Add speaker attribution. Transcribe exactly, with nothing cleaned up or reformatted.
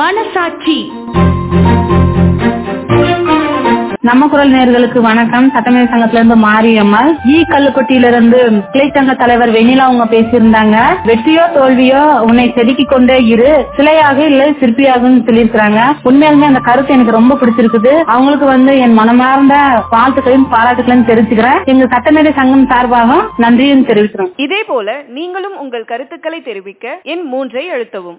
Speaker 1: மனசாட்சி.
Speaker 2: நம்ம குரல் நேயர்களுக்கு வணக்கம். சட்டமேதை சங்கத்துல இருந்து மாரியம்மாள். ஈ கல்லுக்கொட்டியிலிருந்து கிளை சங்க தலைவர் வெண்ணிலா அவங்க பேசியிருந்தாங்க. வெற்றியோ தோல்வியோ உன்னை செதுக்கி கொண்டே இரு, சிலையாக இல்ல சிற்பியாகும் சொல்லியிருக்காங்க. உண்மையாலுமே அந்த கருத்து எனக்கு ரொம்ப பிடிச்சிருக்குது. அவங்களுக்கு வந்து என் மனமார்ந்த வாழ்த்துக்களையும் பாராட்டுகளையும் தெரிவிச்சுக்கிறேன். எங்க சட்டமேதை சங்கம் சார்பாக நன்றியும் தெரிவிக்கிறோம்.
Speaker 3: இதே போல நீங்களும் உங்கள் கருத்துக்களை தெரிவிக்க எண் மூன்றை அழுத்தவும்.